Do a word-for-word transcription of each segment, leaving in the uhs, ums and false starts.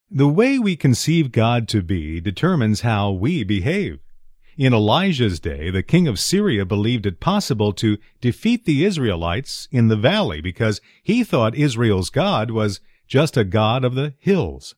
The way we conceive God to be determines how we behave. In Elijah's day, the king of Syria believed it possible to defeat the Israelites in the valley because he thought Israel's God was just a God of the hills.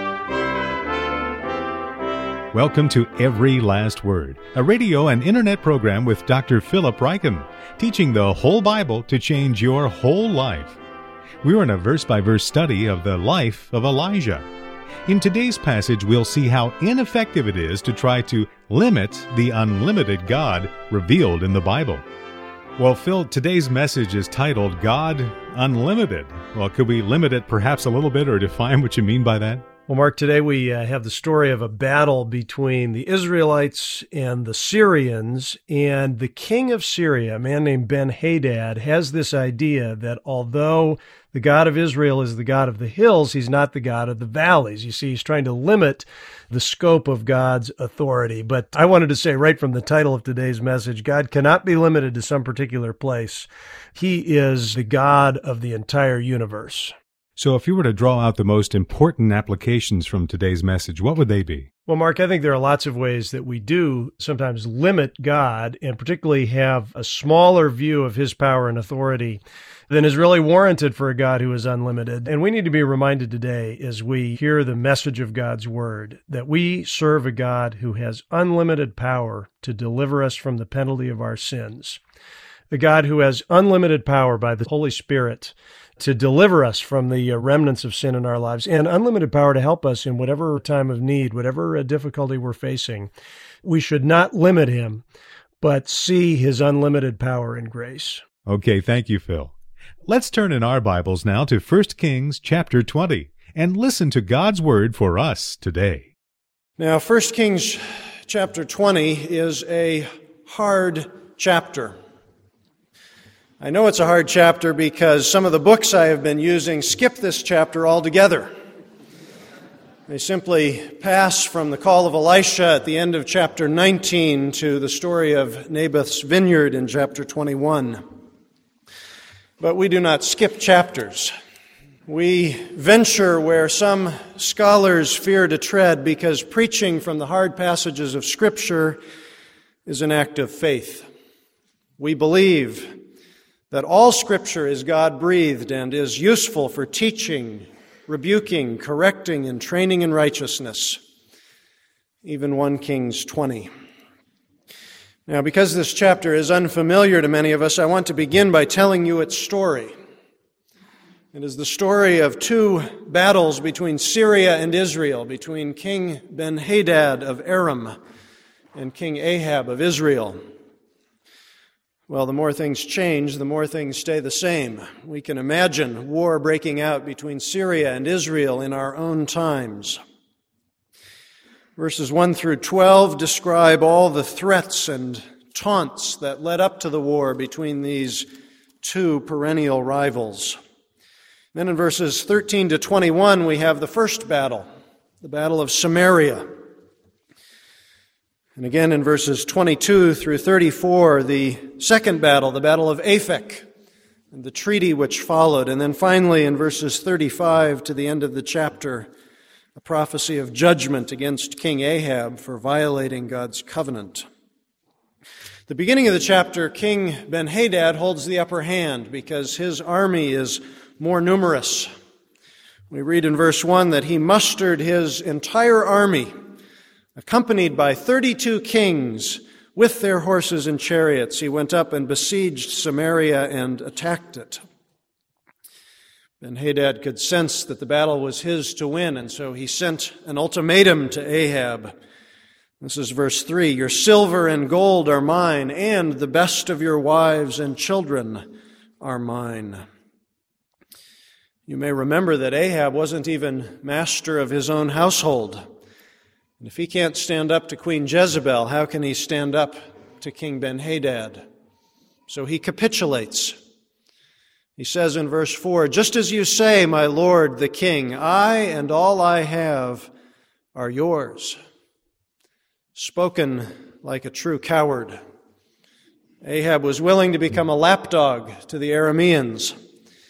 Welcome to Every Last Word, a radio and internet program with Doctor Philip Ryken, teaching the whole Bible to change your whole life. We're in a verse-by-verse study of the life of Elijah. In today's passage, we'll see how ineffective it is to try to limit the unlimited God revealed in the Bible. Well, Phil, today's message is titled God Unlimited. Well, could we limit it perhaps a little bit or define what you mean by that? Well, Mark, today we uh, have the story of a battle between the Israelites and the Syrians, and the king of Syria, a man named Ben-Hadad, has this idea that although the God of Israel is the God of the hills, he's not the God of the valleys. You see, he's trying to limit the scope of God's authority. But I wanted to say right from the title of today's message, God cannot be limited to some particular place. He is the God of the entire universe. So if you were to draw out the most important applications from today's message, what would they be? Well, Mark, I think there are lots of ways that we do sometimes limit God and particularly have a smaller view of his power and authority than is really warranted for a God who is unlimited. And we need to be reminded today as we hear the message of God's word that we serve a God who has unlimited power to deliver us from the penalty of our sins. A God who has unlimited power by the Holy Spirit to deliver us from the remnants of sin in our lives, and unlimited power to help us in whatever time of need, whatever difficulty we're facing. We should not limit him, but see his unlimited power and grace. Okay, thank you, Phil. Let's turn in our Bibles now to First Kings chapter twenty and listen to God's word for us today. Now, First Kings chapter twenty is a hard chapter. I know it's a hard chapter because some of the books I have been using skip this chapter altogether. They simply pass from the call of Elisha at the end of chapter nineteen to the story of Naboth's vineyard in chapter twenty-one. But we do not skip chapters. We venture where some scholars fear to tread because preaching from the hard passages of Scripture is an act of faith. We believe that all Scripture is God-breathed and is useful for teaching, rebuking, correcting, and training in righteousness. Even First Kings twenty. Now, because this chapter is unfamiliar to many of us, I want to begin by telling you its story. It is the story of two battles between Syria and Israel, between King Ben-Hadad of Aram and King Ahab of Israel. Well, the more things change, the more things stay the same. We can imagine war breaking out between Syria and Israel in our own times. Verses one through twelve describe all the threats and taunts that led up to the war between these two perennial rivals. Then in verses thirteen to twenty-one, we have the first battle, the Battle of Samaria. And again in verses twenty-two through thirty-four, the second battle, the Battle of Aphek, and the treaty which followed. And then finally in verses thirty-five to the end of the chapter, a prophecy of judgment against King Ahab for violating God's covenant. The beginning of the chapter, King Ben-Hadad holds the upper hand because his army is more numerous. We read in verse one that he mustered his entire army, accompanied by thirty-two kings with their horses and chariots. He went up and besieged Samaria and attacked it. Ben-Hadad could sense that the battle was his to win, and so he sent an ultimatum to Ahab. This is verse three. Your silver and gold are mine, and the best of your wives and children are mine. You may remember that Ahab wasn't even master of his own household. And if he can't stand up to Queen Jezebel, how can he stand up to King Ben-Hadad? So he capitulates. He says in verse four, just as you say, my lord the king, I and all I have are yours. Spoken like a true coward. Ahab was willing to become a lapdog to the Arameans.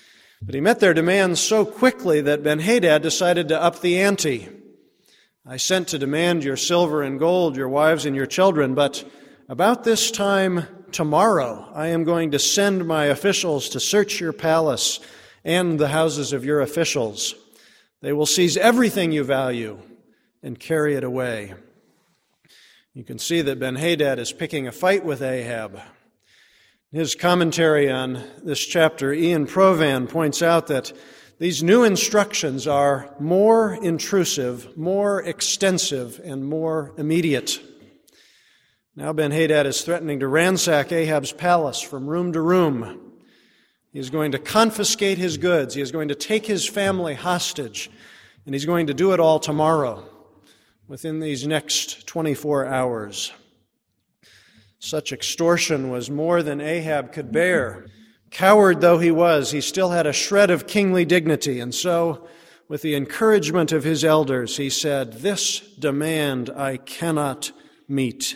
But he met their demands so quickly that Ben-Hadad decided to up the ante. I sent to demand your silver and gold, your wives and your children, but about this time tomorrow I am going to send my officials to search your palace and the houses of your officials. They will seize everything you value and carry it away. You can see that Ben-Hadad is picking a fight with Ahab. In his commentary on this chapter, Ian Provan points out that these new instructions are more intrusive, more extensive, and more immediate. Now Ben-Hadad is threatening to ransack Ahab's palace from room to room. He is going to confiscate his goods. He is going to take his family hostage. And he's going to do it all tomorrow, within these next twenty-four hours. Such extortion was more than Ahab could bear. Coward though he was, he still had a shred of kingly dignity. And so, with the encouragement of his elders, he said, "This demand I cannot meet."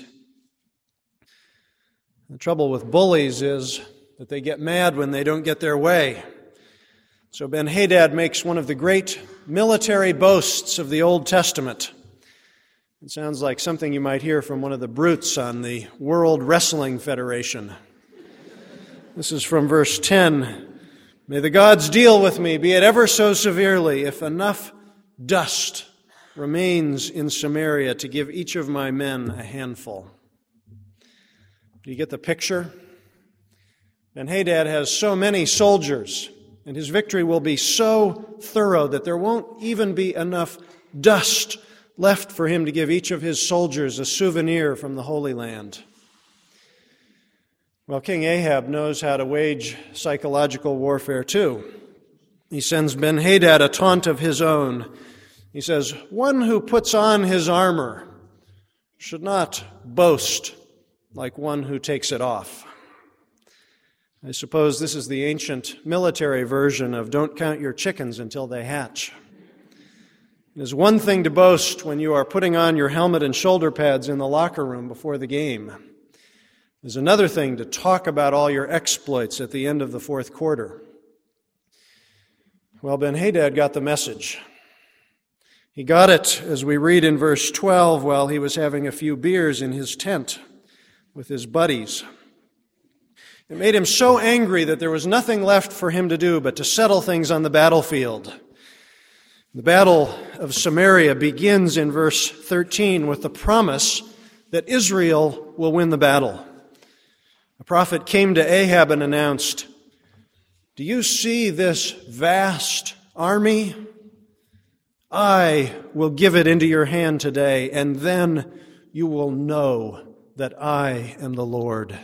The trouble with bullies is that they get mad when they don't get their way. So Ben-Hadad makes one of the great military boasts of the Old Testament. It sounds like something you might hear from one of the brutes on the World Wrestling Federation. This is from verse ten. "May the gods deal with me, be it ever so severely, if enough dust remains in Samaria to give each of my men a handful." Do you get the picture? Ben-Hadad has so many soldiers, and his victory will be so thorough that there won't even be enough dust left for him to give each of his soldiers a souvenir from the Holy Land. Well, King Ahab knows how to wage psychological warfare too. He sends Ben-Hadad a taunt of his own. He says, "One who puts on his armor should not boast like one who takes it off." I suppose this is the ancient military version of "don't count your chickens until they hatch." It is one thing to boast when you are putting on your helmet and shoulder pads in the locker room before the game. There's another thing to talk about all your exploits at the end of the fourth quarter. Well, Ben-Hadad got the message. He got it, as we read in verse twelve, while he was having a few beers in his tent with his buddies. It made him so angry that there was nothing left for him to do but to settle things on the battlefield. The battle of Samaria begins in verse thirteen with the promise that Israel will win the battle. A prophet came to Ahab and announced, "Do you see this vast army? I will give it into your hand today, and then you will know that I am the Lord."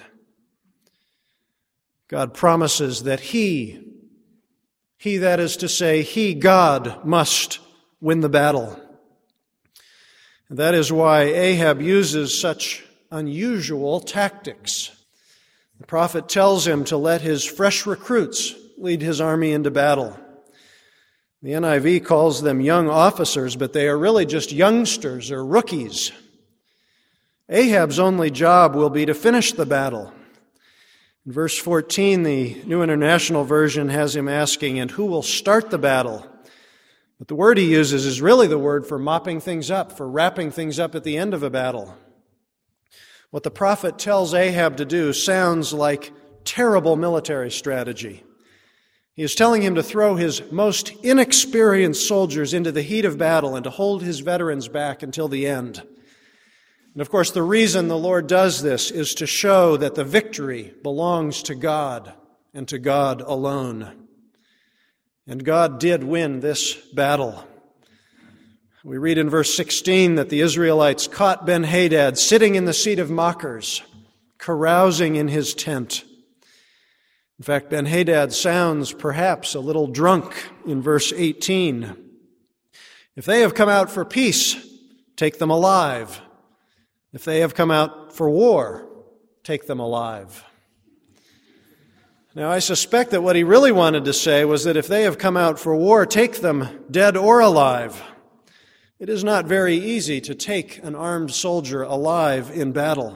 God promises that He, He that is to say, He, God, must win the battle. And that is why Ahab uses such unusual tactics. The prophet tells him to let his fresh recruits lead his army into battle. The N I V calls them young officers, but they are really just youngsters or rookies. Ahab's only job will be to finish the battle. In verse fourteen, the New International Version has him asking, "And who will start the battle?" But the word he uses is really the word for mopping things up, for wrapping things up at the end of a battle. What the prophet tells Ahab to do sounds like terrible military strategy. He is telling him to throw his most inexperienced soldiers into the heat of battle and to hold his veterans back until the end. And of course, the reason the Lord does this is to show that the victory belongs to God and to God alone. And God did win this battle. We read in verse sixteen that the Israelites caught Ben-Hadad sitting in the seat of mockers, carousing in his tent. In fact, Ben-Hadad sounds perhaps a little drunk in verse eighteen. "If they have come out for peace, take them alive. If they have come out for war, take them alive." Now, I suspect that what he really wanted to say was that if they have come out for war, take them dead or alive. It is not very easy to take an armed soldier alive in battle.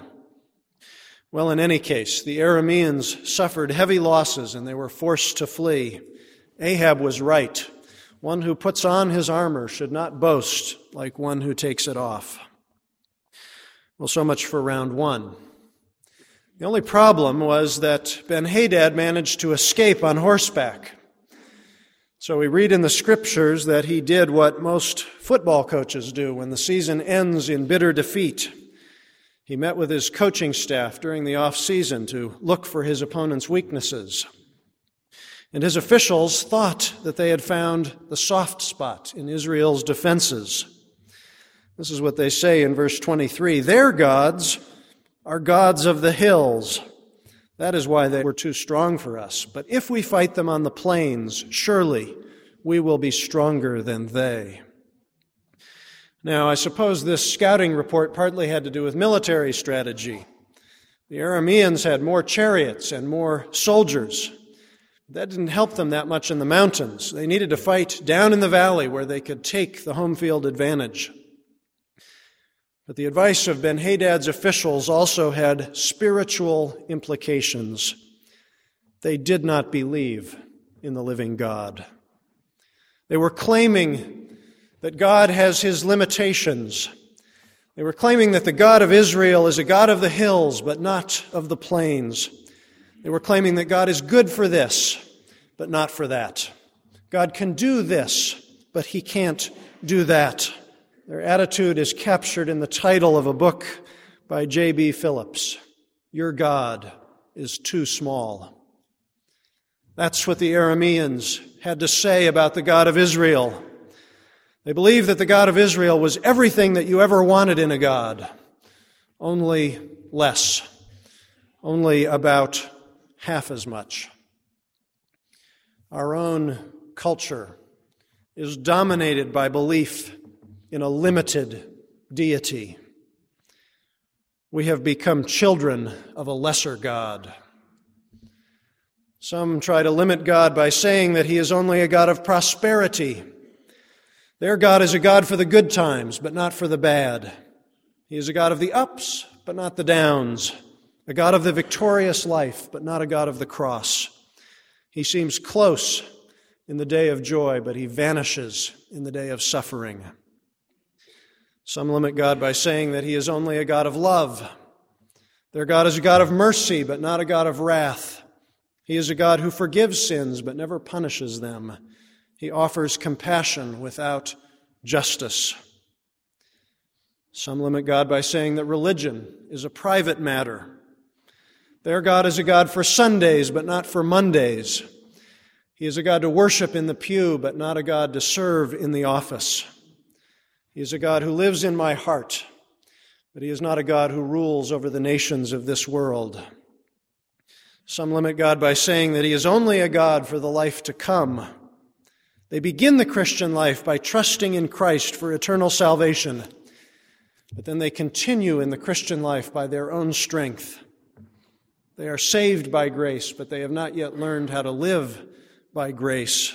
Well, in any case, the Arameans suffered heavy losses and they were forced to flee. Ahab was right. One who puts on his armor should not boast like one who takes it off. Well, so much for round one. The only problem was that Ben-Hadad managed to escape on horseback. So we read in the scriptures that he did what most football coaches do when the season ends in bitter defeat. He met with his coaching staff during the off-season to look for his opponent's weaknesses. And his officials thought that they had found the soft spot in Israel's defenses. This is what they say in verse twenty-three. Their gods are gods of the hills. That is why they were too strong for us. But if we fight them on the plains, surely we will be stronger than they. Now, I suppose this scouting report partly had to do with military strategy. The Arameans had more chariots and more soldiers. That didn't help them that much in the mountains. They needed to fight down in the valley where they could take the home field advantage. But the advice of Ben-Hadad's officials also had spiritual implications. They did not believe in the living God. They were claiming that God has his limitations. They were claiming that the God of Israel is a God of the hills, but not of the plains. They were claiming that God is good for this, but not for that. God can do this, but he can't do that. Their attitude is captured in the title of a book by J B Phillips, Your God is Too Small. That's what the Arameans had to say about the God of Israel. They believed that the God of Israel was everything that you ever wanted in a God, only less, only about half as much. Our own culture is dominated by belief in a limited deity. We have become children of a lesser God. Some try to limit God by saying that he is only a God of prosperity. Their God is a God for the good times, but not for the bad. He is a God of the ups, but not the downs. A God of the victorious life, but not a God of the cross. He seems close in the day of joy, but he vanishes in the day of suffering. Some limit God by saying that he is only a God of love. Their God is a God of mercy, but not a God of wrath. He is a God who forgives sins, but never punishes them. He offers compassion without justice. Some limit God by saying that religion is a private matter. Their God is a God for Sundays, but not for Mondays. He is a God to worship in the pew, but not a God to serve in the office. He is a God who lives in my heart, but he is not a God who rules over the nations of this world. Some limit God by saying that he is only a God for the life to come. They begin the Christian life by trusting in Christ for eternal salvation, but then they continue in the Christian life by their own strength. They are saved by grace, but they have not yet learned how to live by grace.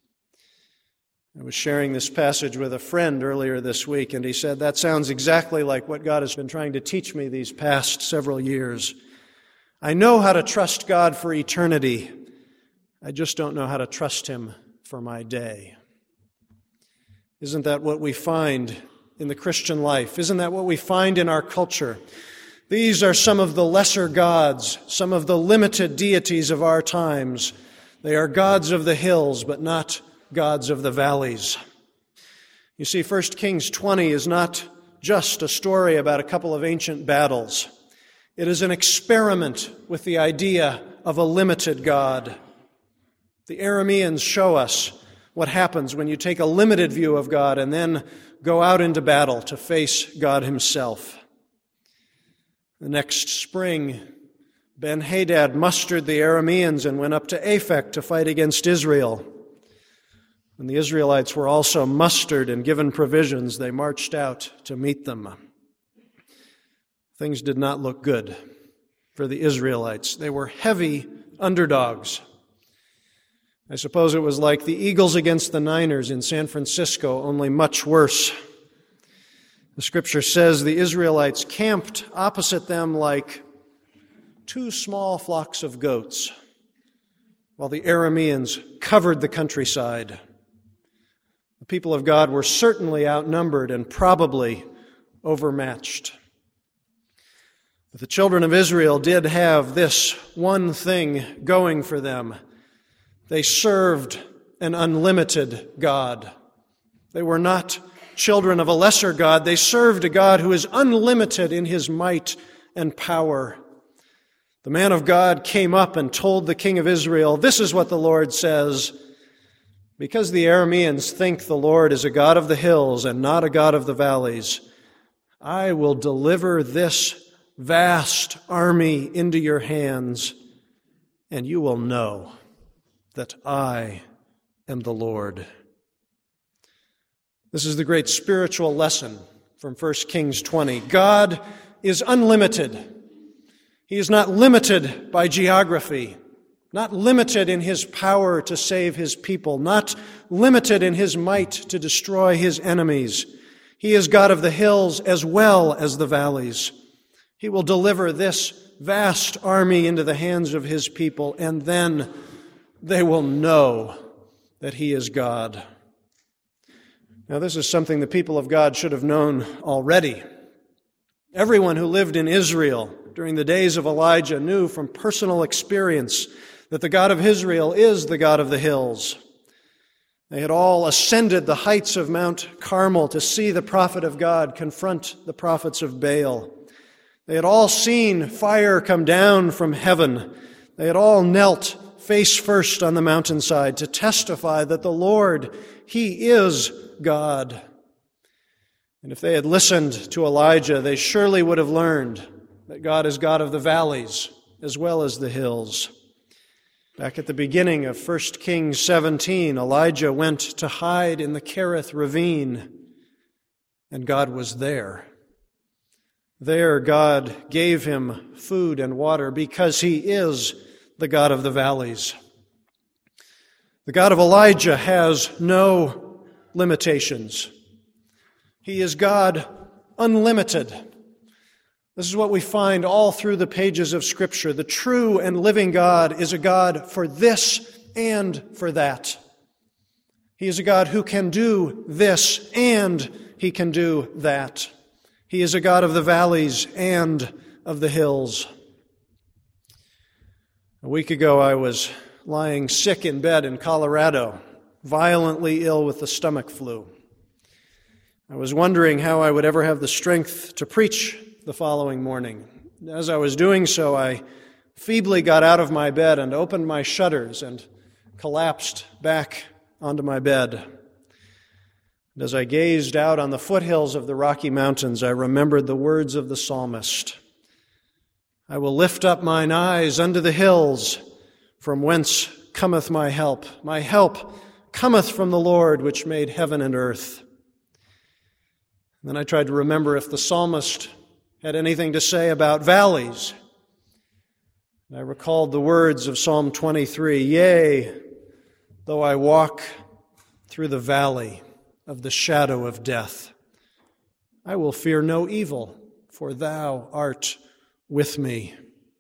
I was sharing this passage with a friend earlier this week, and he said, that sounds exactly like what God has been trying to teach me these past several years. I know how to trust God for eternity. I just don't know how to trust him for my day. Isn't that what we find in the Christian life? Isn't that what we find in our culture? These are some of the lesser gods, some of the limited deities of our times. They are gods of the hills, but not gods of the valleys. You see, First Kings twenty is not just a story about a couple of ancient battles. It is an experiment with the idea of a limited God. The Arameans show us what happens when you take a limited view of God and then go out into battle to face God himself. The next spring, Ben-Hadad mustered the Arameans and went up to Aphek to fight against Israel. When the Israelites were also mustered and given provisions, they marched out to meet them. Things did not look good for the Israelites. They were heavy underdogs. I suppose it was like the Eagles against the Niners in San Francisco, only much worse. The scripture says the Israelites camped opposite them like two small flocks of goats, while the Arameans covered the countryside. The people of God were certainly outnumbered and probably overmatched. But the children of Israel did have this one thing going for them. They served an unlimited God. They were not children of a lesser God. They served a God who is unlimited in his might and power. The man of God came up and told the king of Israel, "This is what the Lord says. Because the Arameans think the Lord is a God of the hills and not a God of the valleys, I will deliver this vast army into your hands, and you will know that I am the Lord." This is the great spiritual lesson from First Kings twenty. God is unlimited. He is not limited by geography, not limited in his power to save his people, not limited in his might to destroy his enemies. He is God of the hills as well as the valleys. He will deliver this vast army into the hands of his people, and then they will know that he is God. Now, this is something the people of God should have known already. Everyone who lived in Israel during the days of Elijah knew from personal experience that the God of Israel is the God of the hills. They had all ascended the heights of Mount Carmel to see the prophet of God confront the prophets of Baal. They had all seen fire come down from heaven. They had all knelt face first on the mountainside to testify that the Lord, he is God. And if they had listened to Elijah, they surely would have learned that God is God of the valleys as well as the hills. Back at the beginning of First Kings seventeen, Elijah went to hide in the Kerith ravine, and God was there. There, God gave him food and water because he is the God of the valleys. The God of Elijah has no limitations. He is God unlimited. This is what we find all through the pages of Scripture. The true and living God is a God for this and for that. He is a God who can do this and he can do that. He is a God of the valleys and of the hills. A week ago, I was lying sick in bed in Colorado, violently ill with the stomach flu. I was wondering how I would ever have the strength to preach the following morning. As I was doing so, I feebly got out of my bed and opened my shutters and collapsed back onto my bed. And as I gazed out on the foothills of the Rocky Mountains, I remembered the words of the psalmist. I will lift up mine eyes unto the hills, from whence cometh my help. My help cometh from the Lord, which made heaven and earth. And then I tried to remember if the psalmist had anything to say about valleys. And I recalled the words of Psalm twenty-three, "Yea, though I walk through the valley of the shadow of death, I will fear no evil, for thou art with me."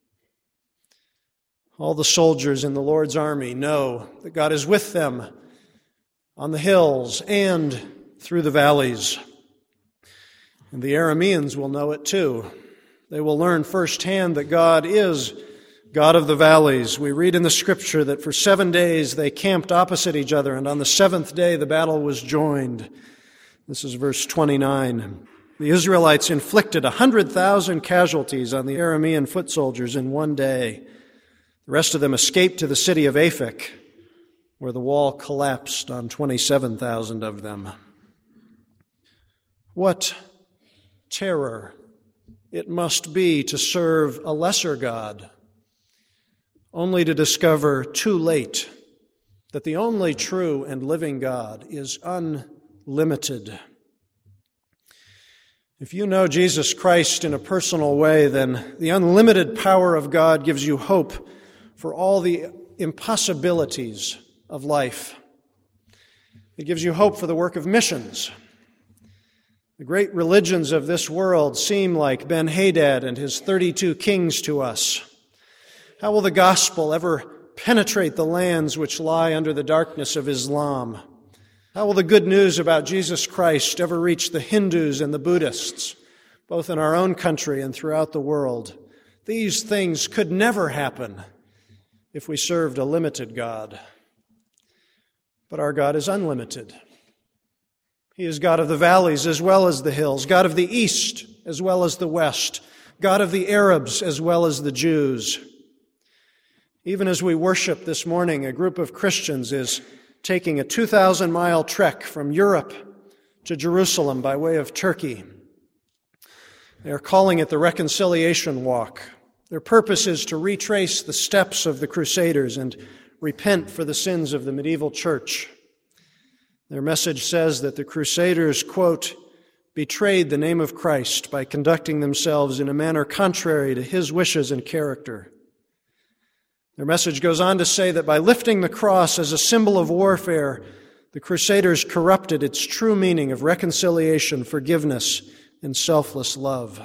All the soldiers in the Lord's army know that God is with them on the hills and through the valleys. And the Arameans will know it too. They will learn firsthand that God is God of the valleys. We read in the Scripture that for seven days they camped opposite each other, and on the seventh day the battle was joined. This is verse twenty-nine. The Israelites inflicted a hundred thousand casualties on the Aramean foot soldiers in one day. The rest of them escaped to the city of Aphek, where the wall collapsed on twenty-seven thousand of them. What terror it must be to serve a lesser God, only to discover too late that the only true and living God is unlimited. If you know Jesus Christ in a personal way, then the unlimited power of God gives you hope for all the impossibilities of life. It gives you hope for the work of missions. The great religions of this world seem like Ben-Hadad and his thirty-two kings to us. How will the gospel ever penetrate the lands which lie under the darkness of Islam? How will the good news about Jesus Christ ever reach the Hindus and the Buddhists, both in our own country and throughout the world? These things could never happen if we served a limited God. But our God is unlimited. He is God of the valleys as well as the hills, God of the east as well as the west, God of the Arabs as well as the Jews. Even as we worship this morning, a group of Christians is taking a two thousand mile trek from Europe to Jerusalem by way of Turkey. They are calling it the Reconciliation Walk. Their purpose is to retrace the steps of the Crusaders and repent for the sins of the medieval church. Their message says that the Crusaders, quote, betrayed the name of Christ by conducting themselves in a manner contrary to his wishes and character. Their message goes on to say that by lifting the cross as a symbol of warfare, the Crusaders corrupted its true meaning of reconciliation, forgiveness, and selfless love.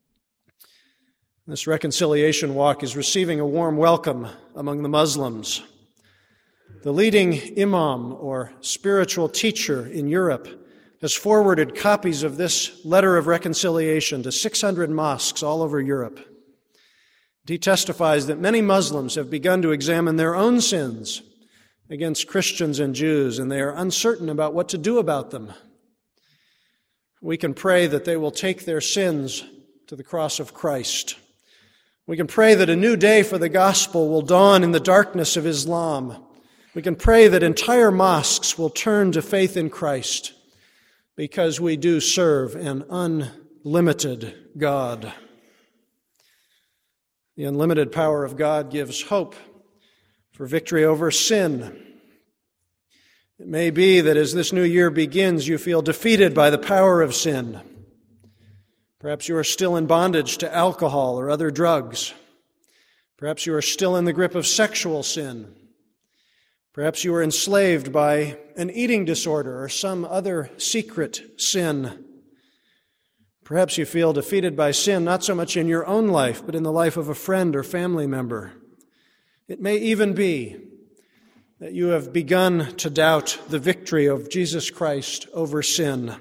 This reconciliation walk is receiving a warm welcome among the Muslims. The leading imam, or spiritual teacher in Europe, has forwarded copies of this letter of reconciliation to six hundred mosques all over Europe. He testifies that many Muslims have begun to examine their own sins against Christians and Jews, and they are uncertain about what to do about them. We can pray that they will take their sins to the cross of Christ. We can pray that a new day for the gospel will dawn in the darkness of Islam. We can pray that entire mosques will turn to faith in Christ, because we do serve an unlimited God. The unlimited power of God gives hope for victory over sin. It may be that as this new year begins, you feel defeated by the power of sin. Perhaps you are still in bondage to alcohol or other drugs. Perhaps you are still in the grip of sexual sin. Perhaps you are enslaved by an eating disorder or some other secret sin. Perhaps you feel defeated by sin, not so much in your own life, but in the life of a friend or family member. It may even be that you have begun to doubt the victory of Jesus Christ over sin.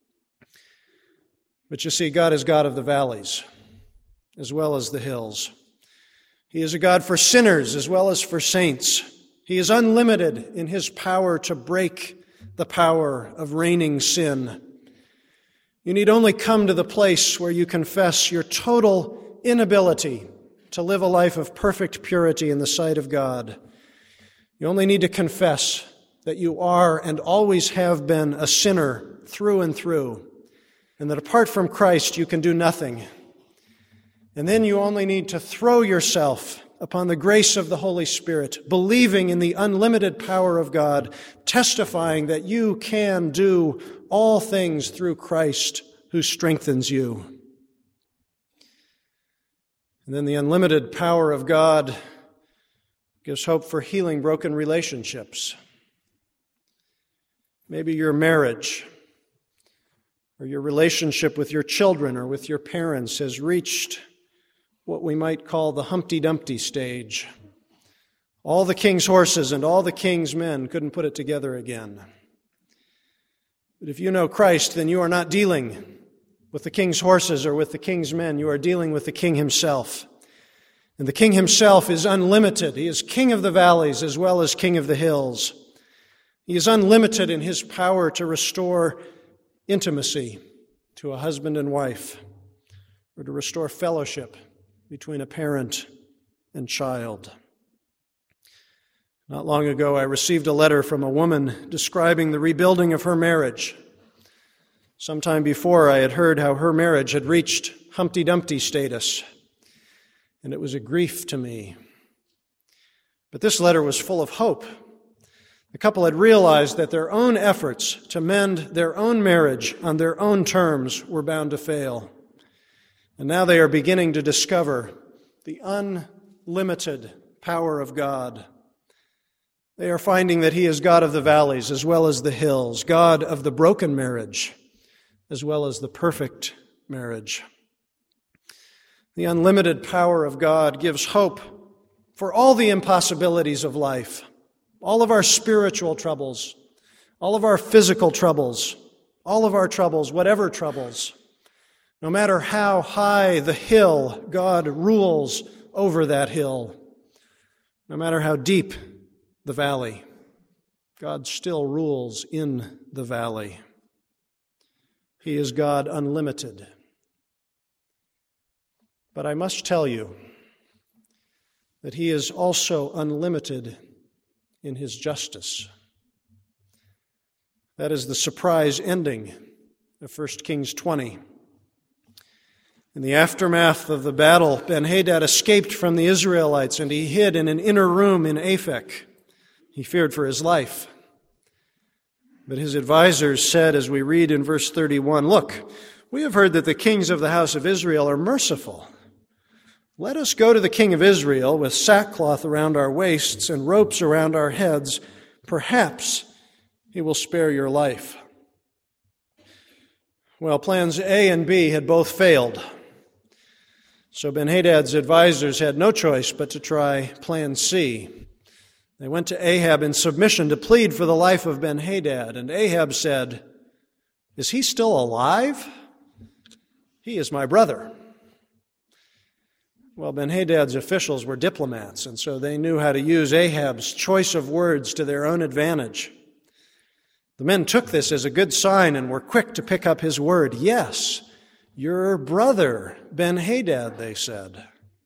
But you see, God is God of the valleys as well as the hills. He is a God for sinners as well as for saints. He is unlimited in his power to break the power of reigning sin. You need only come to the place where you confess your total inability to live a life of perfect purity in the sight of God. You only need to confess that you are and always have been a sinner through and through, and that apart from Christ you can do nothing. And then you only need to throw yourself upon the grace of the Holy Spirit, believing in the unlimited power of God, testifying that you can do all things through Christ who strengthens you. And then the unlimited power of God gives hope for healing broken relationships. Maybe your marriage or your relationship with your children or with your parents has reached what we might call the Humpty Dumpty stage. All the king's horses and all the king's men couldn't put it together again. But if you know Christ, then you are not dealing with the king's horses or with the king's men. You are dealing with the king himself. And the king himself is unlimited. He is king of the valleys as well as king of the hills. He is unlimited in his power to restore intimacy to a husband and wife, or to restore fellowship between a parent and child. Not long ago, I received a letter from a woman describing the rebuilding of her marriage. Sometime before, I had heard how her marriage had reached Humpty Dumpty status, and it was a grief to me. But this letter was full of hope. The couple had realized that their own efforts to mend their own marriage on their own terms were bound to fail. And now they are beginning to discover the unlimited power of God. They are finding that he is God of the valleys as well as the hills, God of the broken marriage as well as the perfect marriage. The unlimited power of God gives hope for all the impossibilities of life, all of our spiritual troubles, all of our physical troubles, all of our troubles, whatever troubles. No matter how high the hill, God rules over that hill. No matter how deep the valley, God still rules in the valley. He is God unlimited. But I must tell you that He is also unlimited in His justice. That is the surprise ending of First Kings twenty. In the aftermath of the battle, Ben-Hadad escaped from the Israelites, and he hid in an inner room in Aphek. He feared for his life. But his advisors said, as we read in verse thirty-one, "Look, we have heard that the kings of the house of Israel are merciful. Let us go to the king of Israel with sackcloth around our waists and ropes around our heads. Perhaps he will spare your life." Well, plans A and B had both failed. So Ben-Hadad's advisors had no choice but to try plan C. They went to Ahab in submission to plead for the life of Ben-Hadad, and Ahab said, "Is he still alive? He is my brother." Well, Ben-Hadad's officials were diplomats, and so they knew how to use Ahab's choice of words to their own advantage. The men took this as a good sign and were quick to pick up his word. "Yes, your brother, Ben-Hadad," they said.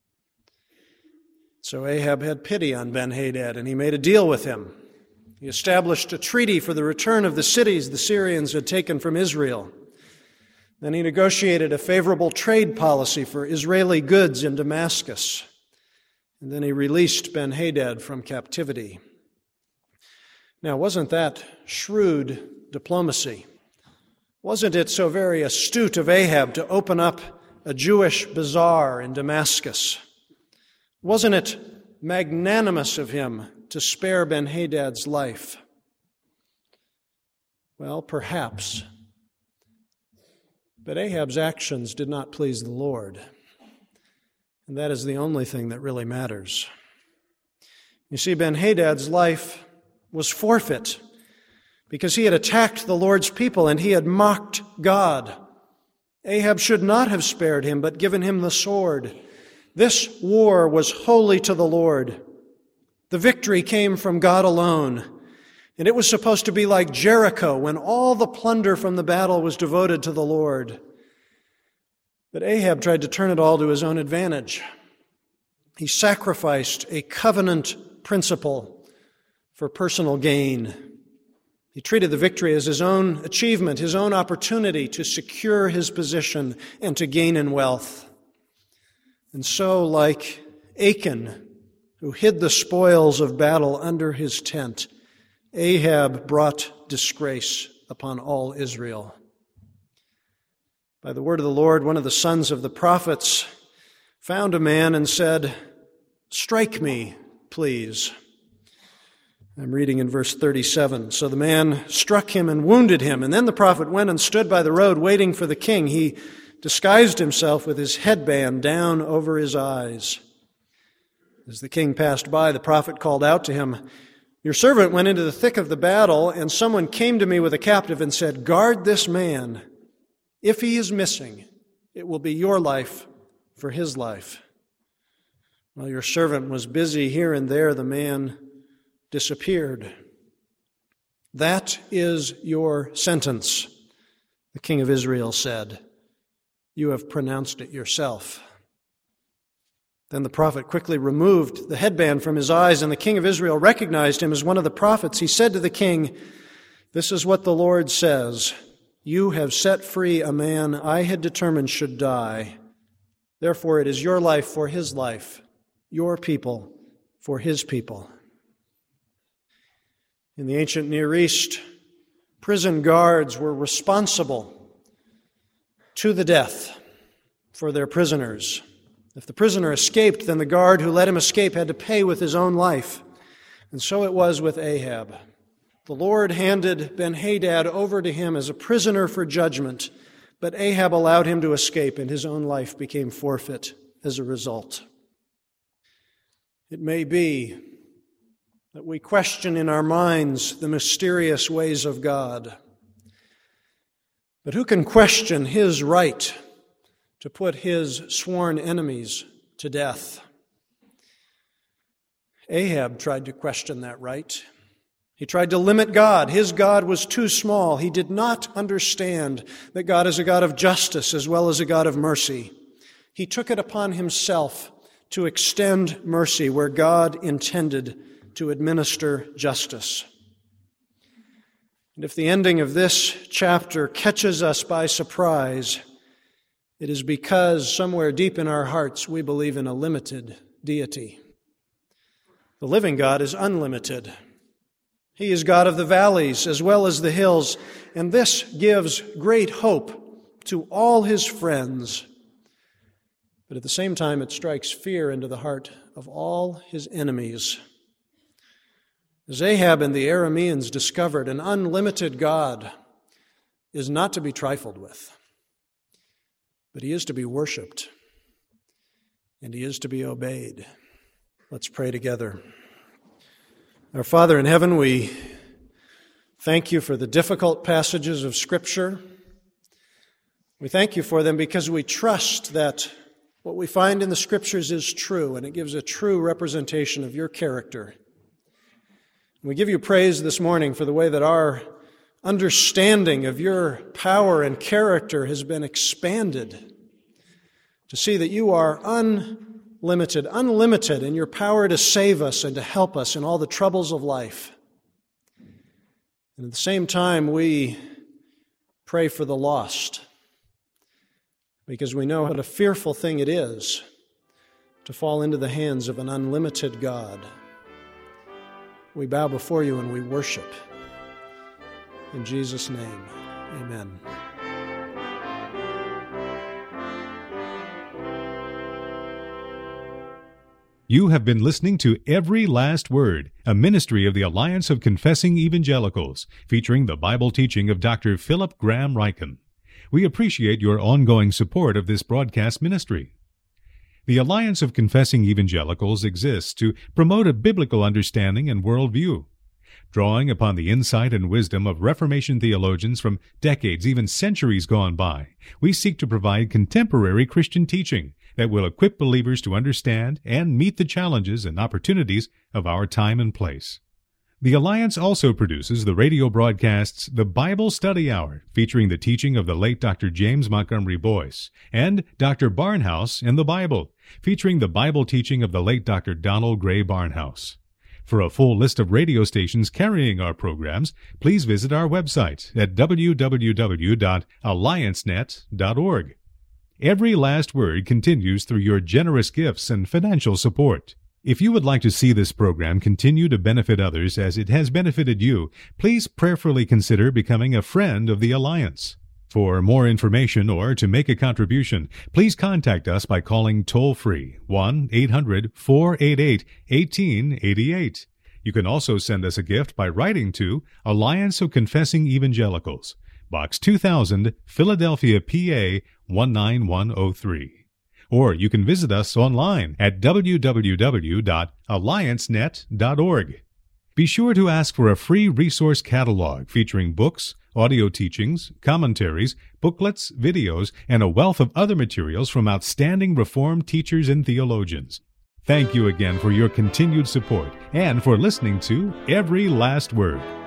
So Ahab had pity on Ben-Hadad, and he made a deal with him. He established a treaty for the return of the cities the Syrians had taken from Israel. Then he negotiated a favorable trade policy for Israeli goods in Damascus. And then he released Ben-Hadad from captivity. Now, wasn't that shrewd diplomacy? Wasn't it so very astute of Ahab to open up a Jewish bazaar in Damascus? Wasn't it magnanimous of him to spare Ben-Hadad's life? Well, perhaps. But Ahab's actions did not please the Lord. And that is the only thing that really matters. You see, Ben-Hadad's life was forfeit because he had attacked the Lord's people and he had mocked God. Ahab should not have spared him, but given him the sword. This war was holy to the Lord. The victory came from God alone. And it was supposed to be like Jericho, when all the plunder from the battle was devoted to the Lord. But Ahab tried to turn it all to his own advantage. He sacrificed a covenant principle for personal gain. He treated the victory as his own achievement, his own opportunity to secure his position and to gain in wealth. And so, like Achan, who hid the spoils of battle under his tent, Ahab brought disgrace upon all Israel. By the word of the Lord, one of the sons of the prophets found a man and said, "Strike me, please." I'm reading in verse thirty-seven. So the man struck him and wounded him, and then the prophet went and stood by the road waiting for the king. He disguised himself with his headband down over his eyes. As the king passed by, the prophet called out to him, "Your servant went into the thick of the battle, and someone came to me with a captive and said, 'Guard this man. If he is missing, it will be your life for his life.' While your servant was busy here and there, the man disappeared. That is your sentence," the king of Israel said. "You have pronounced it yourself." Then the prophet quickly removed the headband from his eyes, and the king of Israel recognized him as one of the prophets. He said to the king, "This is what the Lord says. You have set free a man I had determined should die. Therefore it is your life for his life, your people for his people." In the ancient Near East, prison guards were responsible to the death for their prisoners. If the prisoner escaped, then the guard who let him escape had to pay with his own life. And so it was with Ahab. The Lord handed Ben-Hadad over to him as a prisoner for judgment, but Ahab allowed him to escape, and his own life became forfeit as a result. It may be that we question in our minds the mysterious ways of God. But who can question His right to put His sworn enemies to death? Ahab tried to question that right. He tried to limit God. His God was too small. He did not understand that God is a God of justice as well as a God of mercy. He took it upon himself to extend mercy where God intended to administer justice. And if the ending of this chapter catches us by surprise, it is because somewhere deep in our hearts we believe in a limited deity. The living God is unlimited. He is God of the valleys as well as the hills, and this gives great hope to all His friends. But at the same time, it strikes fear into the heart of all His enemies. As Ahab and the Arameans discovered, an unlimited God is not to be trifled with, but He is to be worshiped, and He is to be obeyed. Let's pray together. Our Father in heaven, we thank You for the difficult passages of Scripture. We thank You for them because we trust that what we find in the Scriptures is true, and it gives a true representation of Your character. We give You praise this morning for the way that our understanding of Your power and character has been expanded to see that You are unlimited, unlimited in Your power to save us and to help us in all the troubles of life. And at the same time, we pray for the lost because we know what a fearful thing it is to fall into the hands of an unlimited God. We bow before You and we worship. In Jesus' name, amen. You have been listening to Every Last Word, a ministry of the Alliance of Confessing Evangelicals, featuring the Bible teaching of Doctor Philip Graham Ryken. We appreciate your ongoing support of this broadcast ministry. The Alliance of Confessing Evangelicals exists to promote a biblical understanding and worldview. Drawing upon the insight and wisdom of Reformation theologians from decades, even centuries gone by, we seek to provide contemporary Christian teaching that will equip believers to understand and meet the challenges and opportunities of our time and place. The Alliance also produces the radio broadcasts The Bible Study Hour, featuring the teaching of the late Doctor James Montgomery Boyce, and Doctor Barnhouse and the Bible, featuring the Bible teaching of the late Doctor Donald Gray Barnhouse. For a full list of radio stations carrying our programs, please visit our website at w w w dot alliance net dot org. Every Last Word continues through your generous gifts and financial support. If you would like to see this program continue to benefit others as it has benefited you, please prayerfully consider becoming a friend of the Alliance. For more information or to make a contribution, please contact us by calling toll-free one eight hundred four eight eight one eight eight eight. You can also send us a gift by writing to Alliance of Confessing Evangelicals, Box two thousand, Philadelphia, P A one nine one zero three. Or you can visit us online at w w w dot alliance net dot org. Be sure to ask for a free resource catalog featuring books, audio teachings, commentaries, booklets, videos, and a wealth of other materials from outstanding Reformed teachers and theologians. Thank you again for your continued support and for listening to Every Last Word.